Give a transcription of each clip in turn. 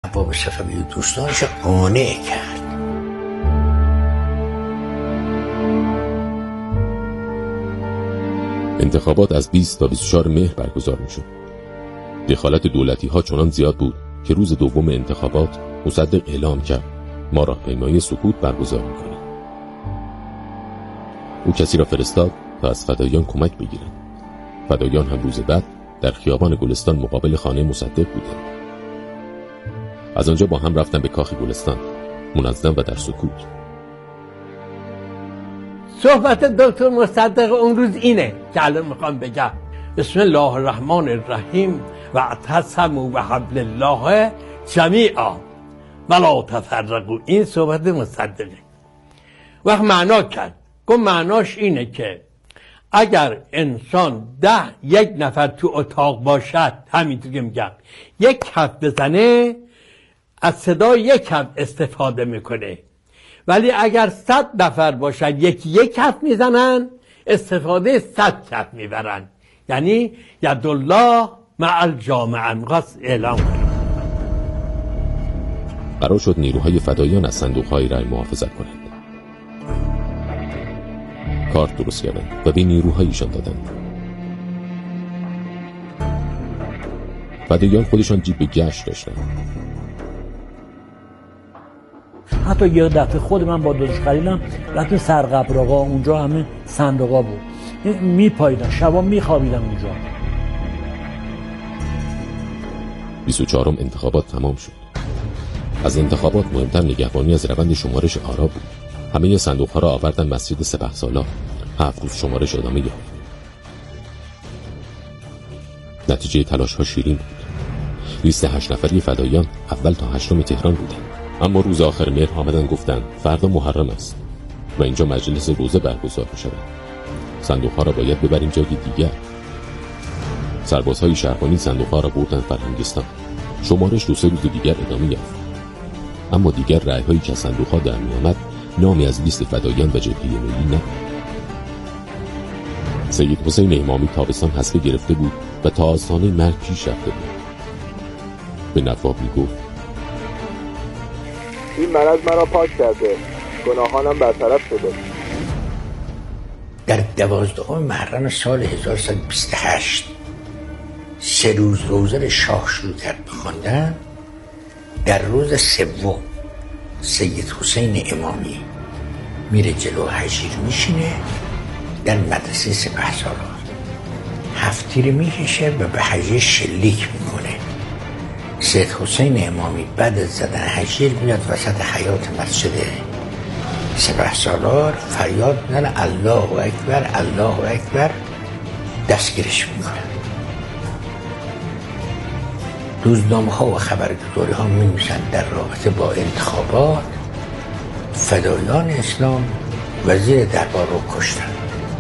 باب صفوی دوستانش قانع کرد. انتخابات از 20 تا 24 مهر برگزار میشد. دخالت دولتی ها چنان زیاد بود که روز دوم انتخابات مصدق اعلام کرد ما راهپیمایی سکوت برگزار میکنیم. او کسی را فرستاد تا از فدایان کمک بگیرند. فدایان هم روز بعد در خیابان گلستان مقابل خانه مصدق بودند. از آنجا با هم رفتن به کاخ گلستان، منظم و در سکوت. صحبت دکتر مصدق اون روز اینه که الان میخوام بگم. بسم الله الرحمن الرحیم و اعتصموا بحبل الله جمیعا ولا تفرقوا. این صحبت مصدقه. وقت معنا کرد، گفت معناش اینه که اگر انسان 1 نفر تو اتاق باشد، همینطور که میگم، 1 کف بزنه از صدای 1 کف استفاده میکنه، ولی اگر 100 نفر باشد 1 کف میزنن استفاده 100 کف میبرن. یعنی ید الله مع الجامعه. میخواست اعلام کنه. قرار شد نیروهای فدایان از صندوقهای رای محافظت کنند. کارت درست کردند و به نیروهایشان دادند. فدایان خودشان جیب گشت داشتند. حتی یه دفعه خود من با داداش خلیلم رفتیم سرقبراقا، اونجا همه صندوقا بود، میپاییدن، شبا میخوابیدن اونجا. 24م انتخابات تمام شد. از انتخابات مهمتر نگهبانی از روند شمارش آرا بود. همه صندوق‌ها را آوردن مسجد سپهسالار. 7 روز شمارش ادامه یافت. نتیجه تلاش‌ها شیرین بود. لیست 8 نفری فدایان اول تا 8 تهران بودند. اما روز آخر مهر آمدن گفتند فردا محرم است و اینجا مجلس روزه برگزار می‌شود. صندوق‌ها را باید ببریم جای دیگر. سربازهای شهربانی صندوق‌ها را بردن فرهنگستان. شمارش 2-3 روز دیگر ادامه یافت. اما دیگر رأی‌هایی که از صندوق‌ها در می‌آمد نامی از لیست فدایان و جبهه ملی نبود. سید حسین امامی تابستان حصبه گرفته بود و تا آستانه مرگ پیش رفته بود. به نواب میگفت این مرض مرا پاک کرده، گناهانم برطرف شده. در 12 محرم سال 1128 3 روز روزه شاه شروع کرد بخواندن. در روز 3 سید حسین امامی میره جلو حجیر میشینه در مدرسه سپهسالار، 7 تیر میکشه و به حجیر شلیک میکنه. سید حسین امامی بعد از زدن حجیر میاد وسط حیاط مسجد سپهسالار فریاد میزنه الله اکبر الله اکبر، دستگیرش میکنه. روزنامه ها و خبرگزاری ها می‌نویسند در رابطه با انتخابات فدایان اسلام وزیر دربار رو کشتند.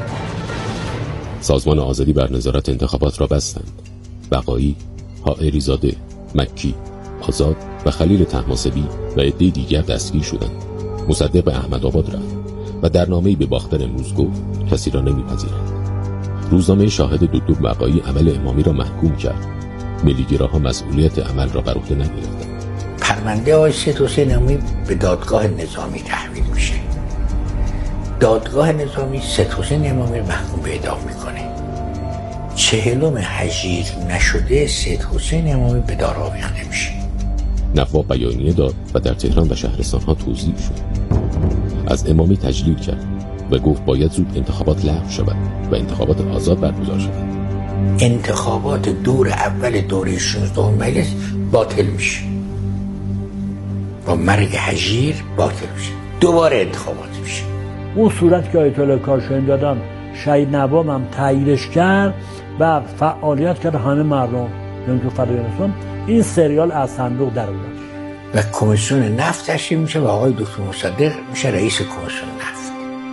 سازمان آزادی بر نظارت انتخابات را بستند. بقایی، حائری زاده، مکی، آزاد و خلیل طهماسبی و عده دیگر دستگیر شدند. مصدق به احمدآباد رفت و در نامه‌ای به باختر امروز گفت کسی را نمی‌پذیرند. روزنامه شاهد دکتر بقایی عمل امامی را محکوم کرد. ملیگراها مسئولیت عمل را بر عهده نگرفتند. پرونده آقای سید حسین امامی به دادگاه نظامی تحویل میشه. دادگاه نظامی سید حسین امامی محکوم به اعدام میکنه. 40 حجیر نشده سید حسین امامی به دار آویخته میشه. نواب بیانیه داد و در تهران و شهرستان‌ها توزیع شد. از امامی تجلیل کرد و گفت باید زود انتخابات لغو شود و انتخابات آزاد برگزار شود. انتخابات دور اول دوره 16 مجلس باطل میشه، با مرگ حجیر باطل میشه، دوباره انتخابات میشه. اون صورت که آیت الله کاشانی دادن شهید نواب هم تاییدش کرد و فعالیت کرد همه مردم یعنی تو فدایان. این سریال از صندوق در اومد و کمیسیون نفت تشکیل میشه و آقای دکتر مصدق میشه رئیس کمیسیون نفت.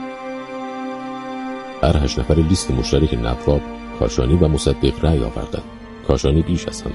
هر 8 نفر لیست مشترک نواب، کاشانی و مصدق رأی آوردند. کاشانی بیش از همه.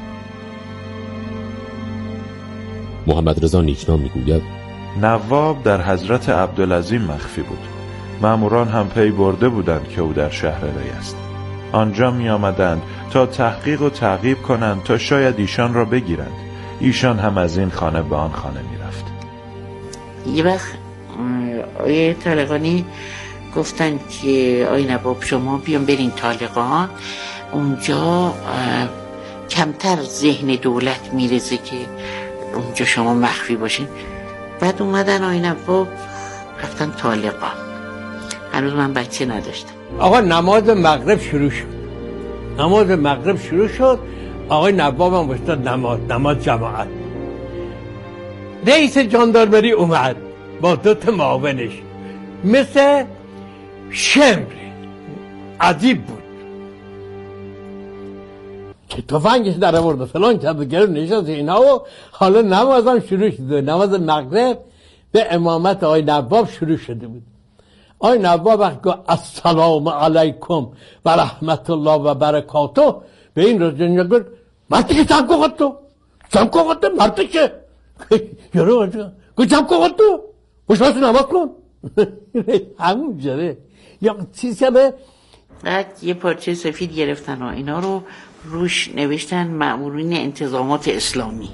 محمد رضا نیکنام میگوید نواب در حضرت عبدالعظیم مخفی بود. ماموران هم پی برده بودند که او در شهر ری است. آنجا می آمدند تا تحقیق و تعقیب کنند تا شاید ایشان را بگیرند. ایشان هم از این خانه به آن خانه میرفت. یه وقت آیه طالقانی گفتن که آی نواب شما بیان برین طالقان، اونجا کمتر ذهن دولت میرسه که اونجا شما مخفی باشین. بعد اومدن آی نواب رفتن طالقان. هنوز من بچه نداشتم. آقا نماز مغرب شروع شد. آقای نواب هم باشد نماز جماعت. رئیس جاندارمری اومد با 2 معاونش، مثل شمر، عجیب بود که تفنگش در آورد فلان کرد گرفت نشست اینا و حالا نمازم شروع شده. نماز مغرب به امامت آقای نواب شروع شده بود. آقای نواب وقت گفت السلام علیکم و رحمت الله و برکاته، به این رجل گفت مرتی که جمع کن مرتی که یارو گفت جمع کن خوشبست نماز کن. همون جره یا چیز که بعد یه پارچه سفید گرفتن و اینا رو روش نوشتن مأمورین انتظامات اسلامی.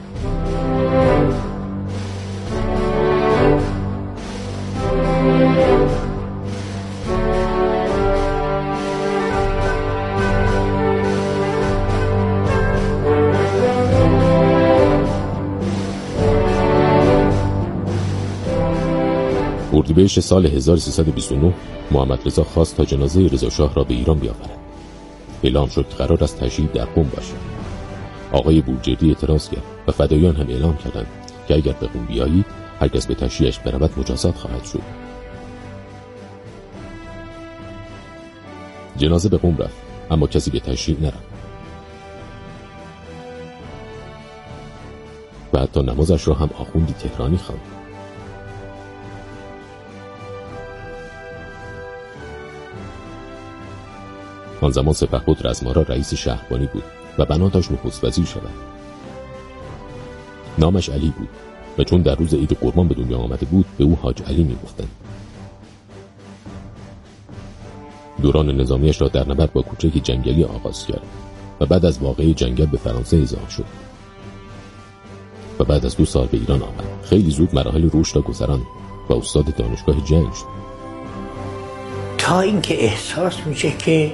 اردیبهشت سال 1329 محمد رضا خواست تا جنازه رضا شاه را به ایران بیاورد. اعلام شد که قرار است تشییع در قم باشد. آقای بوجردی اعتراض کرد و فدایان هم اعلام کردند که اگر به قم بیایید هر کس به تشییعش برود مجازات خواهد شد. جنازه به قم رفت اما کسی به تشییع نرفت و حتی نمازش را هم آخوندی تهرانی خواند. آن زمان سپهبد رزمارا رئیس شهربانی بود و بنا داشت نخست وزیر شود. نامش علی بود و چون در روز عید قربان به دنیا آمده بود به او حاج علی می‌گفتند. دوران نظامیش را در نبرد با کوچک جنگلی آغاز کرد و بعد از واقعه جنگل به فرانسه اذعان شد و بعد از 2 سال به ایران آمد. خیلی زود مراحل رشد را گذراند و استاد دانشگاه جنگ شد. تا اینکه احساس میشه که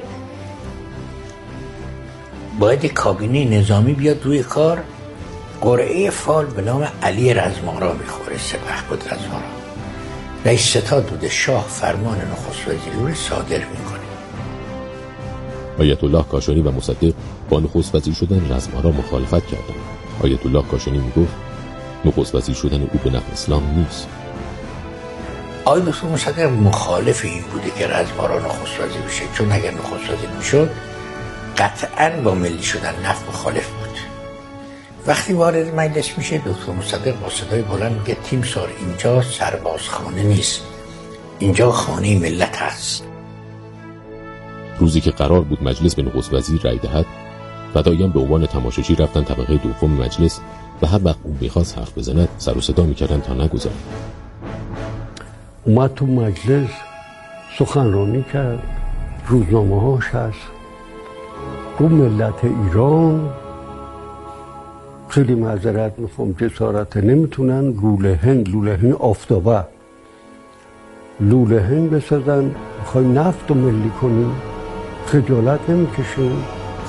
باید کابینه نظامی بیاد روی کار، قرعه فال به نام علی رزمارا میخوره. سپهبد رزمارا رئیس ستاد بوده. شاه فرمان نخست وزیری رو صادر میکنه. آیت الله کاشانی و مصدق با نخست وزیر شدن رزمارا مخالفت کردند. آیت الله کاشانی میگفت نخست وزیر شدن او به نفع اسلام نیست. آقای دکتر مصدق مخالف این بوده که رزمارا نخست وزیر بشه، چون اگر نخست وزیر میشد قطعاً با ملی شدن نفت مخالف بود. وقتی وارد مجلس میشه دکتر مصدق با صدای بلند میگه تیمسار اینجا سربازخانه نیست، اینجا خانه ملت هست. روزی که قرار بود مجلس به نخست وزیر رأی دهد، فدایان به عنوان تماشاچی رفتن طبقه دوم مجلس و هر وقت اون میخواست حرف بزند سر و صدا میکردن تا نگذارد. اومد تو مجلس سخنرانی کرد، روزنامه هاش هست، گفت ملت ایران خیلی معذرت میخوام جسارت نمیتونن لوله هند آفتابه لوله هند بسازن، میخوای نفت رو ملی کنیم، خجالت نمیکشیم؟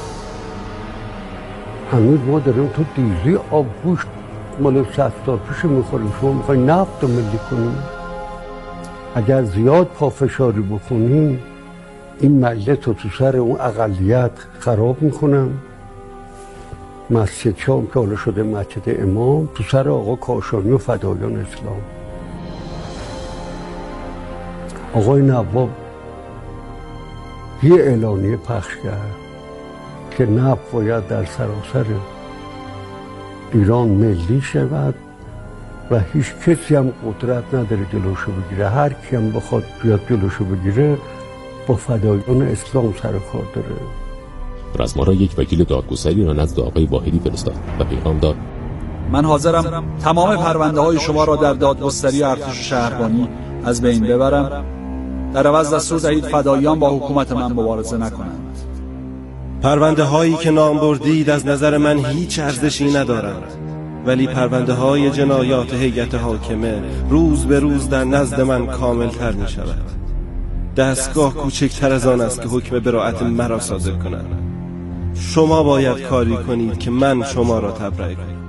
هنوز ما داریم تو دیزی آبگوشت مال 100 سال پیش میخوریم، شما میخوای نفت رو ملی کنیم؟ اگر زیاد پافشاری بکنیم این مجلس رو تو سر اون اقلیت خراب میکنم. مسجد شام که حالا شده مسجد امام تو سر آقا کاشانی و فدایان اسلام. آقای نواب یه اعلانیه پخش کرد که نفت باید در سراسر ایران ملی شود و هیچ کسی هم قدرت نداره جلوشو بگیره. هر کی هم بخواد بیاد جلوشو بگیره با فدایان اسلام سر کار داره. رزمارا یک وکیل دادگستری را نزد آقای واحدی فرستاد و پیغام داد من حاضرم تمام پرونده های شما را در دادگستری ارتش شهربانی از بین ببرم، در عوض دستور دهید فدایان با حکومت من مبارزه نکنند. پرونده هایی که نام بردید از نظر من هیچ ارزشی ندارند، ولی پرونده های جنایات هیئت حاکمه روز به روز در نزد من کامل تر می شود. دستگاه کوچکتر از آن است که حکم براءت مرا صادر کند. شما باید کاری کنید که من شما را تبرئه کنم.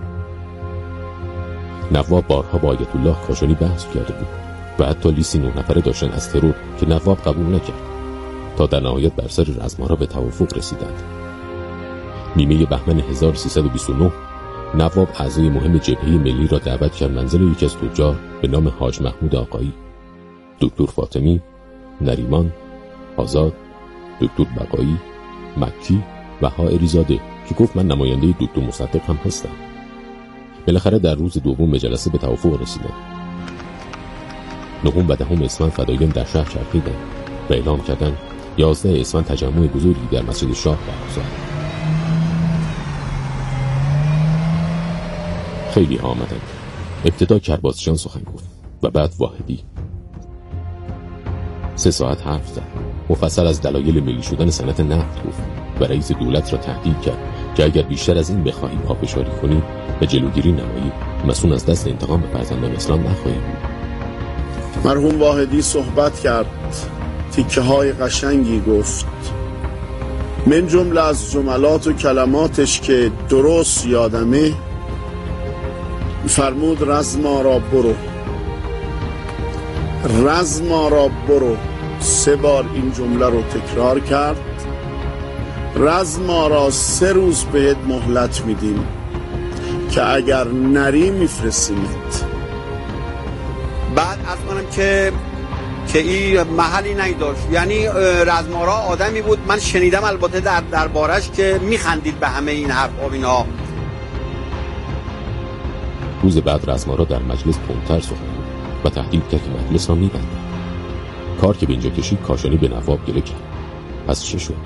نواب بارها با آیت الله کاشانی بحث کرده بود و حتی لیستی 9 نفره داشتن از ترور که نواب قبول نکرد، تا در نهایت بر سر رزمارا به توافق رسیدند. نیمه بهمن 1329 نواب اعضای مهم جبهه ملی را دعوت کرد منزل یکی از تجار به نام حاج محمود آقایی، دکتر فاطمی، نریمان، آزاد، دکتر بقایی، مکی و حائری زاده که گفت من نماینده دکتر مصدق هم هستم. بالاخره در روز دوم به جلسه به توافق رسیدند. 9 و 10 اسفند فدایان در شهر چرخیدند و اعلام کردند 11 اسفند تجمع بزرگی در مسجد شاه برگزار. خیلی ها آمدند. ابتدا کرباسچیان سخن گفت و بعد واحدی. 3 ساعت حرف زد. مفصل از دلایل ملی شدن صنعت نفت گفت و رئیس دولت را تهدید کرد که اگر بیشتر از این بخواهی پافشاری کنی و جلوگیری نمایی، مسئول از دست انتقام به فرزندان اسلام نخواهی بود. مرحوم واحدی صحبت کرد، تیکه های قشنگی گفت. من جمله از جملات و کلماتش که درست یادمه، فرمود رزما را برو، رزما را برو. 3 بار این جمله رو تکرار کرد. رزما را 3 روز بهت مهلت میدیم که اگر نری میفرستیمت. بعد از کنم که این محلی نداشت، یعنی رزمارا آدمی بود من شنیدم البته دربارش که میخندید به همه این حرف و اینا. روز بعد رزمارا در مجلس تندتر سخن گفت و تهدید کرد که مجلس را میبندد. کار که به اینجا کشید کاشانی به نواب گله کرد. پس چه شد؟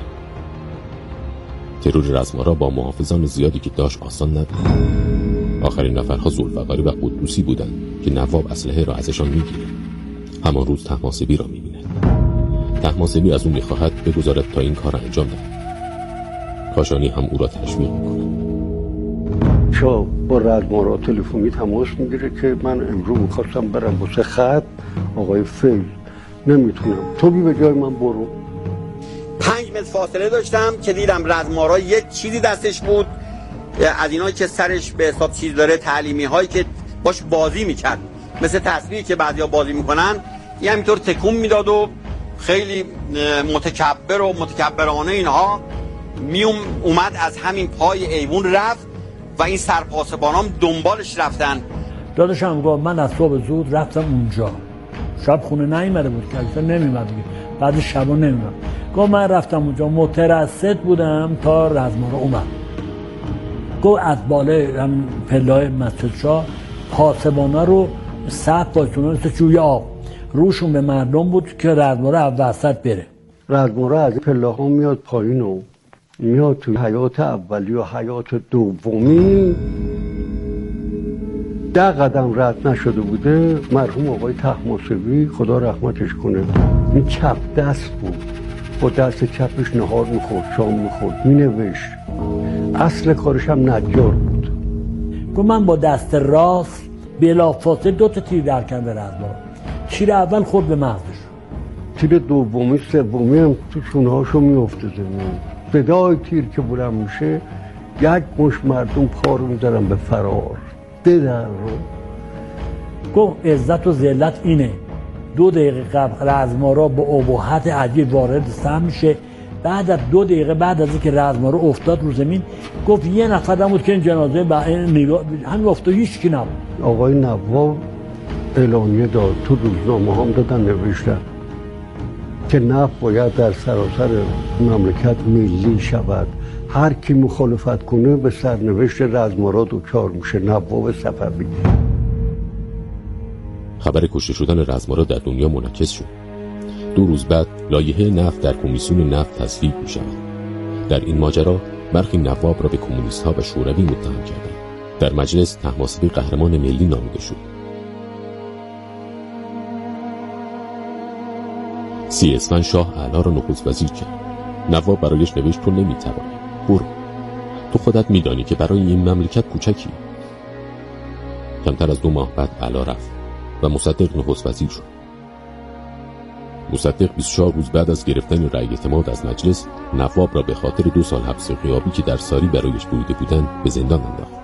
ترور رزمارا با محافظان زیادی که داشت آسان نبود. آخرین نفرها ذوالفقاری و قدوسی بودند که نواب اسلحه را ازشان میگیرد. همان روز طهماسبی را میبیند. طهماسبی از او میخواهد بگذارد تا این کار را انجام دهد. کاشانی هم او را تشویق میکند. شاه با رزمارا تلفنی تماس میگیره که من امروز میخواستم برم واسه خط آقای فیل، نمیتونم، تو بی به جای من برو. 5 متر فاصله داشتم که دیدم رزمارا یه چیزی دستش بود از اینایی که سرش به حساب چیز داره، تعلیمی هایی که باش بازی میکرد، مثل تصویری که بعضیا بازی میکنن، یه همینطور تکون میداد و خیلی متکبر و متکبرانه اینها اومد از همین پای ایوون رفت و این سرپاسبانام دنبالش رفتن. داداشم گفت من از صبح زود رفتم اونجا، شب خونه نیومده بود که اصلا نمیومد دیگه، بعد شبا نمیومد. گفت من رفتم اونجا مترصد بودم تا رزمارا اومد. گفت از بالای هم پله‌های مسجد شاه پاسبانا رو صف باشونن مثل جوی آب روشون به مردم بود که رزمارا از وسط بره. رزمارا از پله‌ها میاد پایین و میاد توی حیات اولی و حیات دومی 10 قدم رد نشده بوده. مرحوم آقای طهماسبی خدا رحمتش کنه، این چپ دست بود، با دست چپش نهار میخورد، شام میخورد، مینوشت. اصل کارش هم نجار بود. گفت من با دست راست بلافاصله 2 تا تیر در کردم به رزمارا. تیر اول خورد به مغزش، تیر دومی سومی هم تو شونه‌هاشو میفته زمین. صدای تیر که بلند میشه 1 مش مردم پا رو میدارن به فرار. بدن رو گفت عزت و ذلت اینه 2 دقیقه قبل رزمارا با ابهت عجیب وارد سم میشه. بعد از 2 دقیقه بعد از اینکه رزمارا افتاد رو زمین، گفت یه نفر بود که این جنازه همین افتاد، هیچ کی نبود. آقای نواب اعلامیه داد، تو روزنامه هم دادن نوشتن که نفت باید در سراسر مملکت ملی شود، هر کی مخالفت کنه به سرنوشت رزمارا دچار میشه. نواب صفوی. خبر کشته شدن رزمارا در دنیا منعکس شد. 2 روز بعد لایحه نفت در کمیسیون نفت تصویب می شود. در این ماجرا برخی نواب را به کمونیست ها و شوروی متهم کردند. در مجلس طهماسبی قهرمان ملی نامیده شد. 30 اسفند شاه اعلی را نخست وزیر کرد. نواب برایش نوشت تو نمیتوانی، برو، تو خودت میدانی که برای این مملکت کوچکی. کمتر از 2 ماه بعد علا رفت و مصدق نخست وزیر شد. مصدق 24 روز بعد از گرفتن رأی اعتماد از مجلس، نواب را به خاطر 2 سال حبس غیابی که در ساری برایش بریده بودند به زندان انداخت.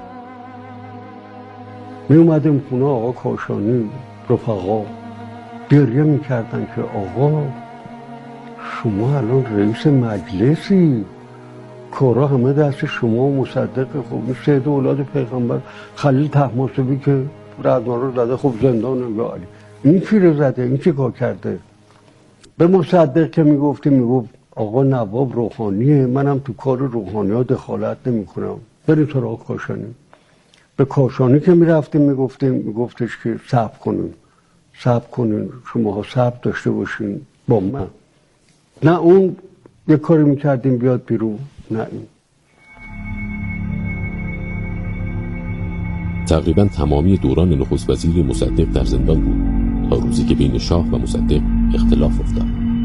می اومدیم خونه آقا کاشانی، رفقا گریه میکردن که آقا شما الان رئیس مجلسی، کارا همه دست شما و مصدق. خب این 3 اولاد پیغمبر، خلیل طهماسبی که رزمارا رو زده، خب زندان یا علی، این چی رو زده، این چی کار کرده؟ به مصدق که میگفت آقا نواب روحانیه، منم تو کار روحانی ها دخالت نمی کنم، بریم سراغ کاشانی. به کاشانی که میرفتیم میگفتش که صبر کنین شماها صبر داشته باشین با من. نه اون یه کاری میکردیم بیاد بیرون، نه این. تقریبا تمامی دوران نخست وزیری مصدق در زندان بود تا روزی که بین شاه و مصدق اختلاف افتاد.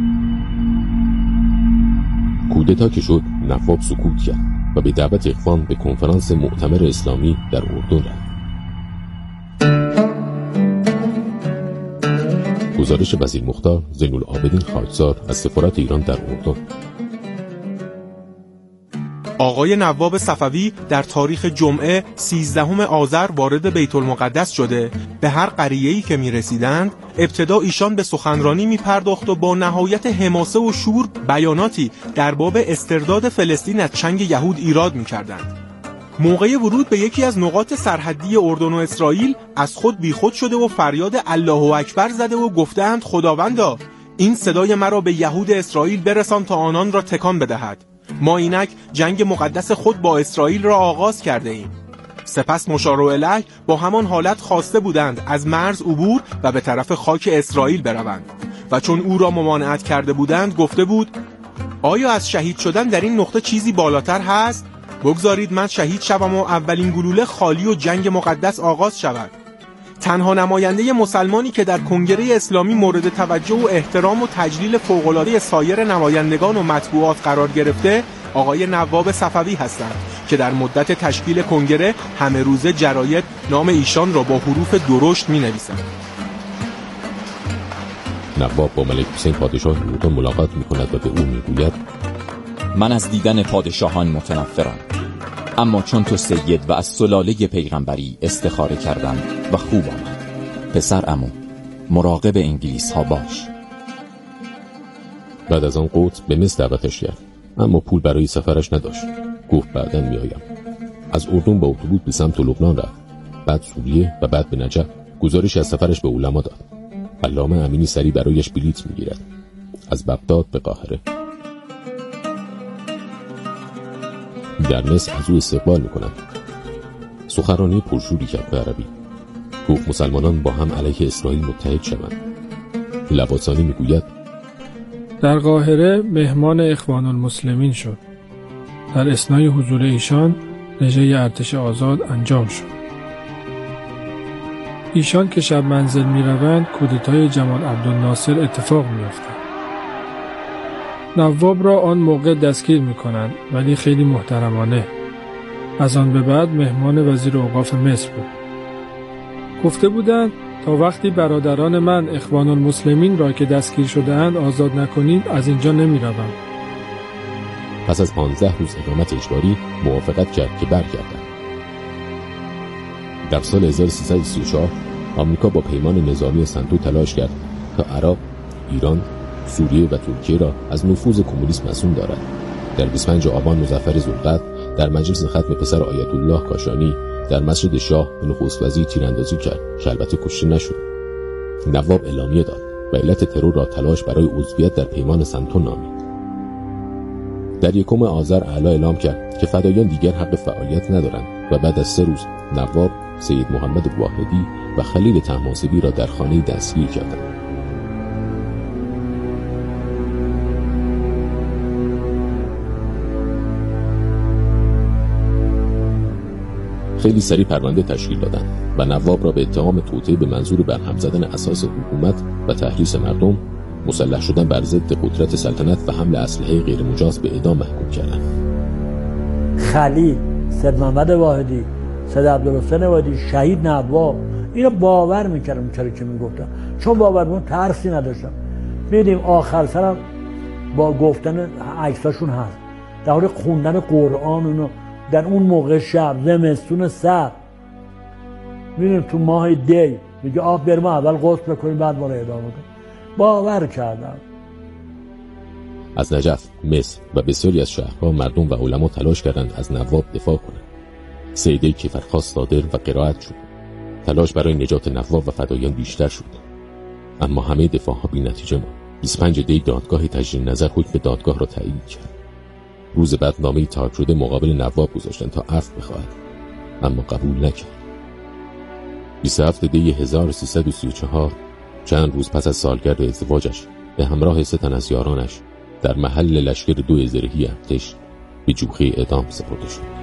کودتا که شد، نواب سکوت کرد و به دعوت اخوان به کنفرانس مؤتمر اسلامی در اردن رفت. گزارش وزیر مختار زین‌العابدین خاکسار از سفارت ایران در اردن. آقای نواب صفوی در تاریخ جمعه 13 آذر وارد بیت المقدس شده. به هر قریه‌ای که می‌رسیدند ابتدا ایشان به سخنرانی می‌پرداخت و با نهایت حماسه و شور بیاناتی در باب استرداد فلسطین از چنگ یهود ایراد می‌کردند. موقع ورود به یکی از نقاط سرحدی اردن و اسرائیل از خود بیخود شده و فریاد الله اکبر زده و گفتند خداوندا این صدای مرا به یهود اسرائیل برسان تا آنان را تکان بدهد. ما اینک جنگ مقدس خود با اسرائیل را آغاز کرده ایم. سپس مشار الیه با همان حالت خواسته بودند از مرز عبور و به طرف خاک اسرائیل بروند و چون او را ممانعت کرده بودند گفته بود آیا از شهید شدن در این نقطه چیزی بالاتر هست؟ بگذارید من شهید شوم و اولین گلوله خالی و جنگ مقدس آغاز شود. تنها نماینده مسلمانی که در کنگره اسلامی مورد توجه و احترام و تجلیل فوق‌العاده سایر نمایندگان و مطبوعات قرار گرفته آقای نواب صفوی هستند که در مدت تشکیل کنگره همه روزه جراید نام ایشان را با حروف درشت می‌نویسند. نواب با ملک حسین پادشاه اردن ملاقات می‌کند و به او می‌گوید من از دیدن پادشاهان متنفرم، اما چون تو سید و از سلاله پیغمبری استخاره کردم و خوب آمد. پسر عمو مراقب انگلیس ها باش. بعد از آن قدس به مصر دعوتش کرد، اما پول برای سفرش نداشت. گفت بعداً میآیم. از اردن با اتوبوس به سمت لبنان رفت، بعد سوریه و بعد به نجف. گزارش از سفرش به علما داد. علامه امینی سری برایش بلیط میگیرد از بغداد به قاهره. در مصر از او استقبال میکنند. سخنرانی پرشوری کرد به عربی. گفت مسلمانان با هم علیه اسرائیل متحد شوند. لواسانی میگوید در قاهره مهمان اخوان المسلمین شد. در اثنای حضور ایشان رژه ارتش آزاد انجام شد. ایشان که شب منزل میروند کودتای جمال عبدالناصر اتفاق میافتد. نواب را آن موقع دستگیر میکنند ولی خیلی محترمانه. از آن به بعد مهمان وزیر اوقاف مصر بود. گفته بودند تا وقتی برادران من اخوان المسلمین را که دستگیر شده‌اند آزاد نکنید از اینجا نمیروم. پس از 15 روز اقامت اجباری موافقت کرد که برگردند. در سال 1334 آمریکا با پیمان نظامی سنتو تلاش کرد تا عراق، ایران، سوریه و ترکیه را از نفوذ کمونیسم مسئول دارد. در 25 آبان مظفر ذوالقعد در مجلس ختم پسر آیت الله کاشانی در مسجد شاه به نخست وزیر تیراندازی کرد که البته کشته نشد. نواب اعلامیه داد و علت ترور را تلاش برای عضویت در پیمان سنتو نامید. در 1 آذر اعلی اعلام کرد که فدایان دیگر حق فعالیت ندارند و بعد از 3 روز نواب، سید محمد واحدی و خلیل طهماسبی را در خانه دستگیر کردند. خیلی سریع پرونده تشکیل دادند و نواب را به اتهام توطئه به منظور برهم زدن اساس حکومت و تحریص مردم مسلح شدن بر ضد قدرت سلطنت و حمل اسلحه غیر مجاز به اعدام محکوم کردند. خلیل، سید محمد واحدی، سید عبدالحسین واحدی، شهید نواب، اینا باور میکردم چرا که میگفتم، چون باور میکردم ترسی نداشتم. دیدیم آخر سرم با گفتن عکساشون هست در حال خوندن قرآن اونو در اون موقع شب زمستون سرد، میدونیم تو ماه دی میگه آب بریم اول غسل بکنیم بعد ما رو اعدام کنیم. باور کردم. از نجف، مصر و بسیاری از شهرها مردم و علما تلاش کردند از نواب دفاع کنند. 3 دی کیفرخواست صادر و قرائت شد. تلاش برای نجات نواب و فدایان بیشتر شد، اما همه دفاعها بی نتیجه ماند. 25 دی دادگاه تجدید نظر حکم دادگاه را تایید کرد. روز بعد نامه‌ای تایپ شده مقابل نواب گذاشتند تا عفو بخواهد، اما قبول نکرد. 27 دی 1334 چند روز پس از سالگرد ازدواجش به همراه 3 تن از یارانش در محل لشکر 2 زرهی ارتش به جوخه اعدام سپرده شد.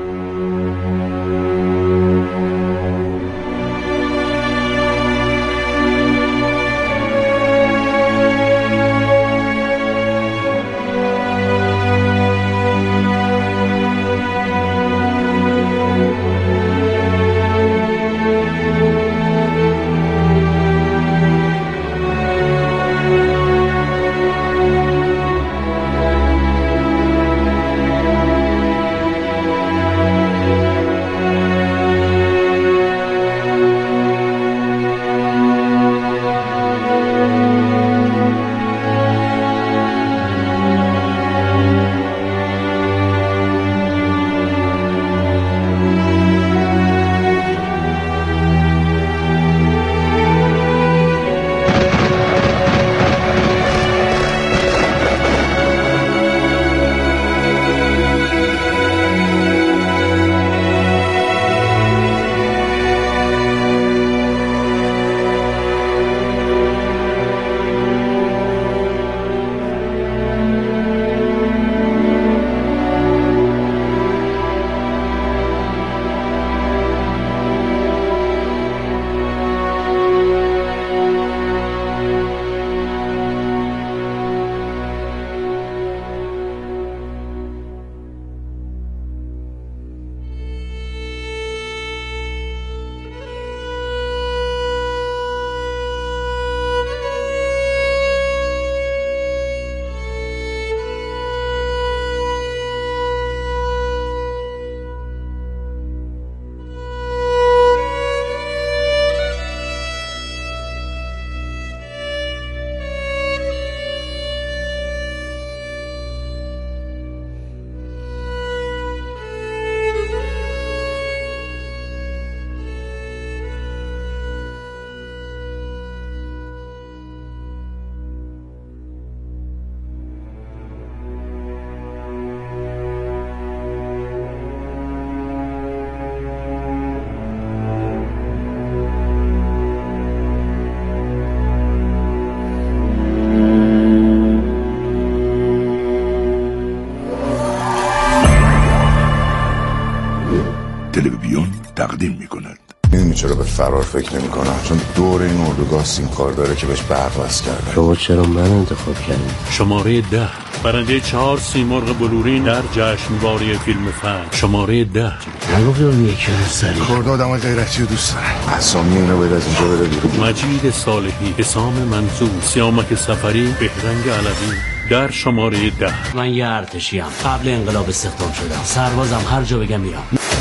تلویزیون تقدیم می‌کند. می‌دونی چرا به فرار فکر نمی‌کنم؟ چون دور این اردوگاه سیمکار داره که بهش برق وصل کرده. شما چرا من انتخاب کردید؟ شماره 10 برنده 4 سیمرغ بلورین در جشنواره فیلم فن. شماره 10 نگفتم یکی رو سری خورده آدمای غیرتی رو دوست داره. اسامی اینا باید از اینجا بره بیرون. مجید صالحی، حسام منصور، سیامک سفری، بهرنگ علوی در شماره 10. من یه ارتشیم، قبل انقلاب استخدام شدم، سربازم، هر جا بگم میرم.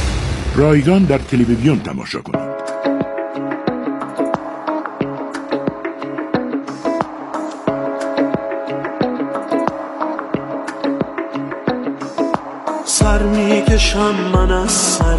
رایگان در تلویزیون تماشا کنید. سر میکشم من از سر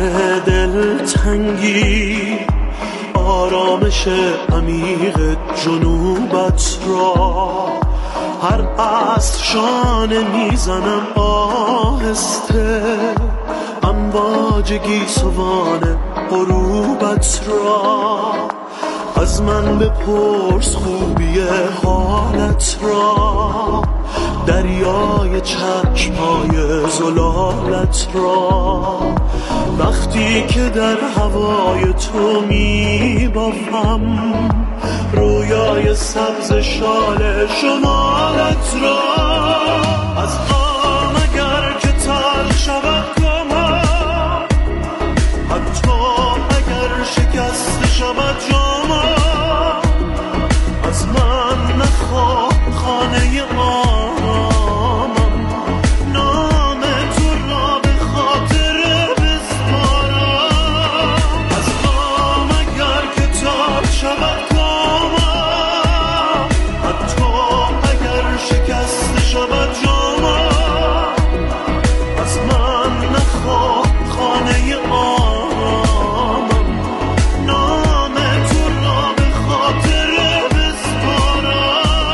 دلتنگی، آرامش عمیق جنوبت را هر عصر شانه میزنم آهسته، امواج گیسوان غروبت را از من بپرس خوبی حالت را، دریای چشمهای زلالت را وقتی که در هوای تو میبافم، رویا های سبز شال شمالت را. از غم اگر که تلخ شود غمم، حتی اگر شکست شود جامم، از من نخواه خانه آرامم، نام تو را به خاطر بسپارم. از غم اگر که تلخ شود غمم، حتی اگر شکست شود جامم، از من نخواه خانه آرامم، نام تو را به خاطر بسپارم.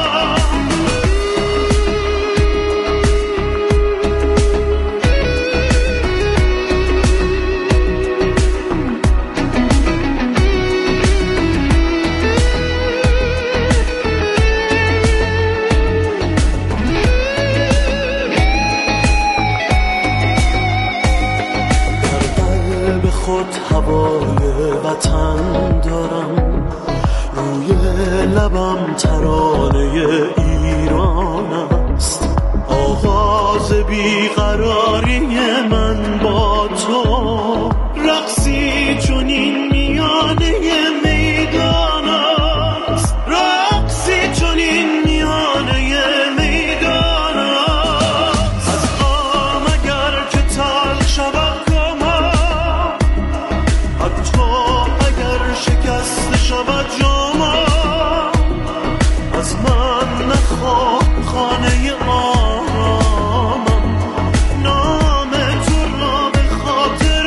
به خود هوای وطن دارم، روی لبم ترانه ایران است. آغاز بیقراری من با تو، رقصی چنین میانه میدان است، رقصی چنین میانه میدان است. از غم اگر که تلخ شود غمم، حتی اگر شکست شود جامم، از من نخواه خانه آرامم، نام تو را به خاطر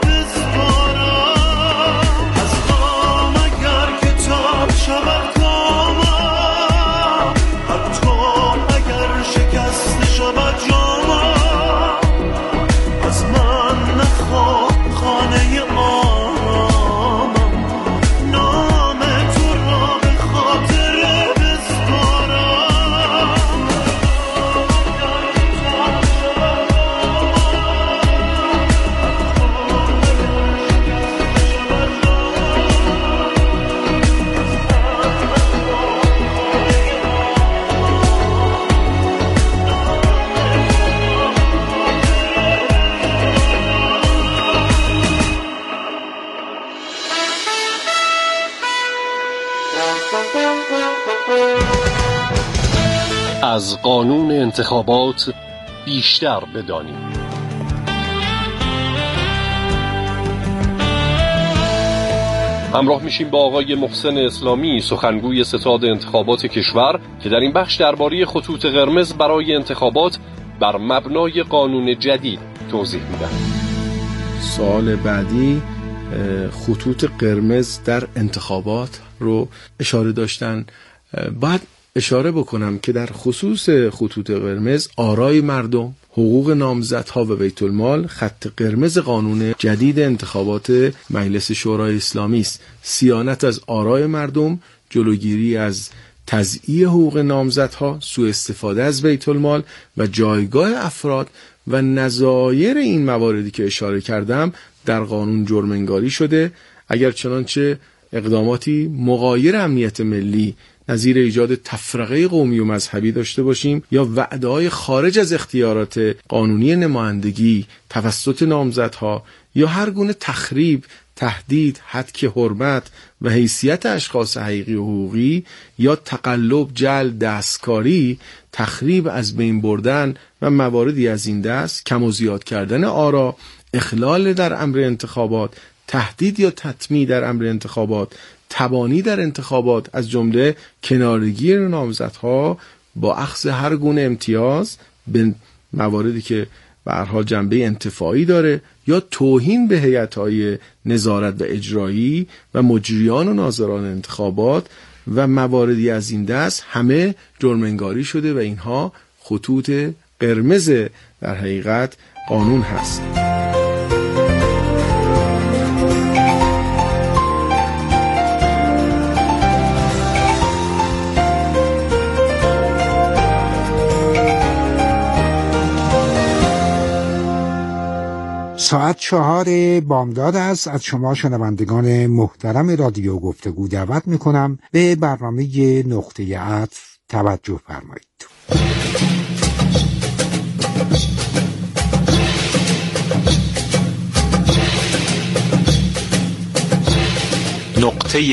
بسپارم. از غم اگر که تلخ شود غمم، حتی اگر شکست شود جامم، از من نخواه خانه آرامم، نام تو را به خاطر بسپارم. از قانون انتخابات بیشتر بدانیم. همراه میشیم با آقای محسن اسلامی، سخنگوی ستاد انتخابات کشور، که در این بخش درباره خطوط قرمز برای انتخابات بر مبنای قانون جدید توضیح میدن. سوال بعدی خطوط قرمز در انتخابات رو اشاره داشتن. باید اشاره بکنم که در خصوص خطوط قرمز آرای مردم، حقوق نامزدها و بیت المال خط قرمز قانون جدید انتخابات مجلس شورای اسلامی است. صیانت از آرای مردم، جلوگیری از تضییع حقوق نامزدها، سوء استفاده از بیت المال و جایگاه افراد و نظایر این مواردی که اشاره کردم در قانون جرم انگاری شده. اگر چنانچه اقداماتی مغایر امنیت ملی نظیر ایجاد تفرقه قومی و مذهبی داشته باشیم یا وعده‌های خارج از اختیارات قانونی نمایندگی توسط نامزدها یا هر گونه تخریب، تهدید، هتک حرمت و حیثیت اشخاص حقیقی و حقوقی یا تقلب، جلب، دستکاری، تخریب، از بین بردن و مواردی از این دست، کم و زیاد کردن آرا، اخلال در امر انتخابات، تهدید یا تطمیع در امر انتخابات، تبانی در انتخابات، از جمله کنارگیری نامزدها با اخذ هر گونه امتیاز به مواردی که به هر حال جنبه انتفاعی داره، یا توهین به هیئت‌های نظارت و اجرایی و مجریان و ناظران انتخابات و مواردی از این دست، همه جرم انگاری شده و اینها خطوط قرمز در حقیقت قانون هست. ساعت ساعت 4 بامداد است. از شما شنوندگان محترم رادیو گفتگو دعوت میکنم به برنامه نقطه عطف توجه فرمایید. نقطه